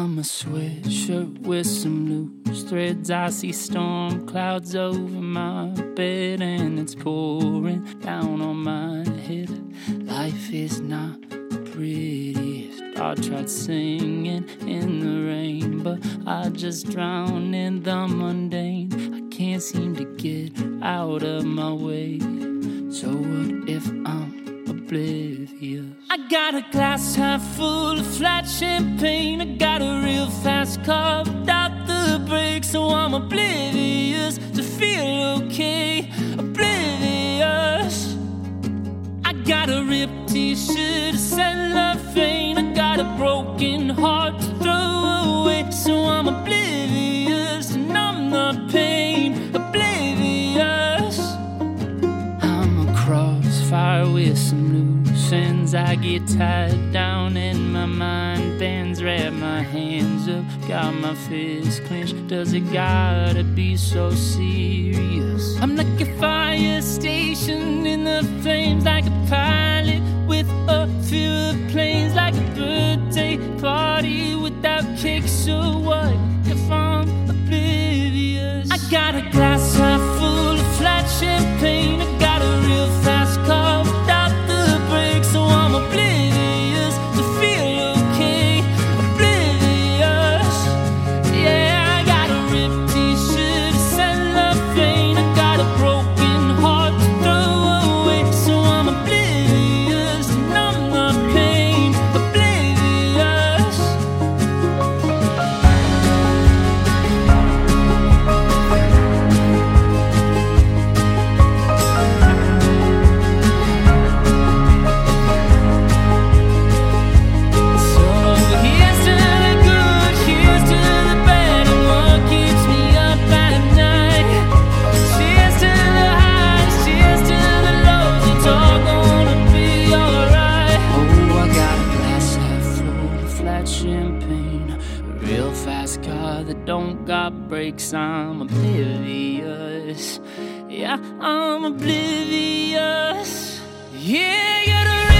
I'm a sweatshirt with some loose threads. I see storm clouds over my bed, and it's pouring down on my head. Life is not the prettiest. I tried singing in the rain, but I just drown in the mundane. I can't seem to get out of my way. So what if I'm oblivious? I got a glass half full of flat champagne. I got a real fast car without the brakes. So I'm oblivious to feel okay. Oblivious. I got a ripped t-shirt, a cellophane. I got a broken heart to throw away. So I'm oblivious to numb the pain. Oblivious. I'm a crossfire with some loose ends. I get tied down and my mind bends. Wrap my hands up, got my fist clenched. Does it gotta be so serious? I'm like a fire station in the flames, like a pilot with a few planes, like a birthday party without cake. So what if I'm oblivious? I got a glass half full of flat champagne. I got a real fast car without the brakes. So I'm oblivious to feel okay. Oblivious. Yeah, I got a ripped t-shirt, a cellophane. I got a broken heart to throw away. So I'm oblivious to numb the pain. Oblivious. So here's to the good, here's to the bad, and what keeps me up at night. Cheers to the highs, cheers to the lows. It's all gonna be alright. Oh, I got a glass half full of flat champagne, a real fast car that don't got brakes. I'm oblivious. Yeah, I'm oblivious. Yeah, you're the